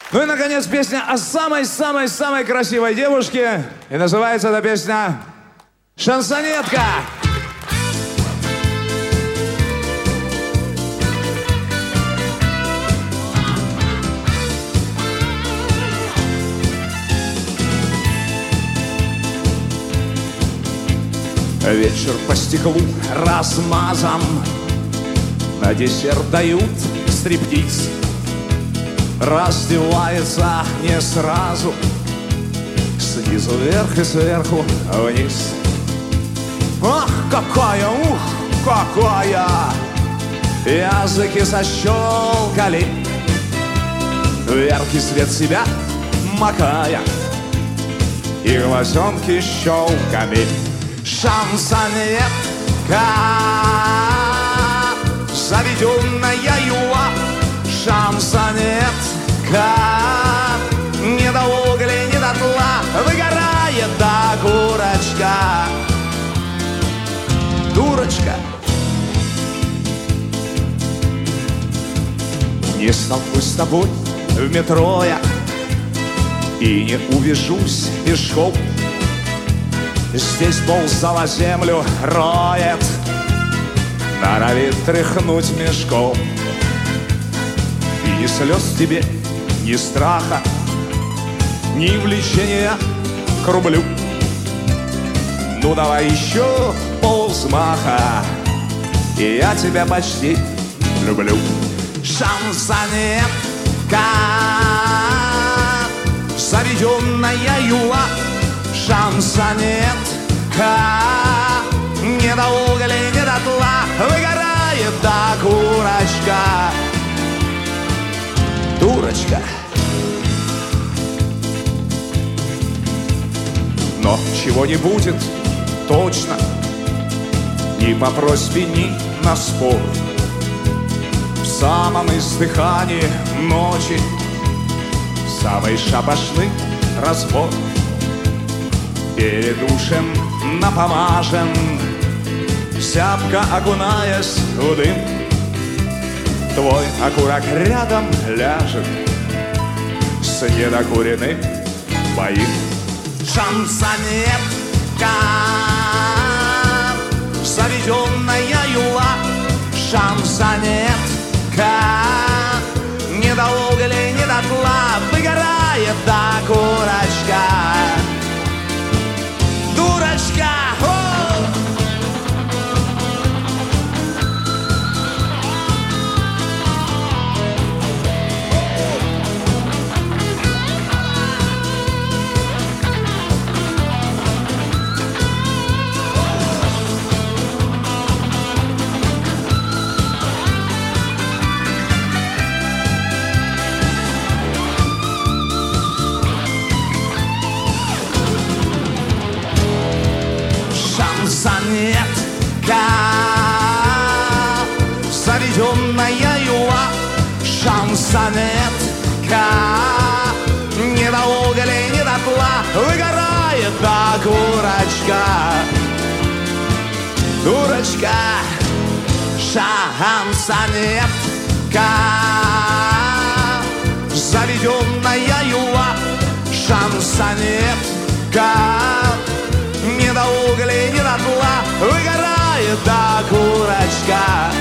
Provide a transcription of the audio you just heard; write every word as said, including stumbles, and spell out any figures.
Ну и, наконец, песня о самой-самой-самой красивой девушке. И называется эта песня «Шансонетка». Вечер по стеклу размазан, на десерт дают стриптиз. Раздевается не сразу, снизу вверх и сверху вниз. Ах, какая, ух, какая! Языки защелкали, в яркий свет себя макая, и глазенки щелками. Шансонетка, заведенная юла. Шансонетка, не до угля, не до тла, выгорает до курочка. Дурочка. Не столкнусь с тобой в метро я и не увижусь пешком. Здесь ползала землю роет, норовит тряхнуть мешком. И ни слез тебе, ни страха, ни влечения к рублю. Ну давай еще полвзмаха, и я тебя почти люблю. Шансонетка, заведенная юла. Шансонетка, не до угля, не до тла, выгорает до курочка. Дурочка. Но чего не будет точно, ни по просьбе, ни на спор. В самом издыхании ночи самый шабашный разбор. Перед душем напомажен, зябко окунаясь в дым. Твой окурок рядом ляжет с недокуренным моим. Шансонетка, заведенная юла. Шансонетка, не до угля, не до тла, выгорает до курочка. Дурочка! Шансонетка, заведенная юла. Шансонетка, не до угля, не до тла, выгорает до курочка. Дурочка. Шансонетка, заведенная юла. Шансонетка, не до угля, не до тла, выгорает до курочка.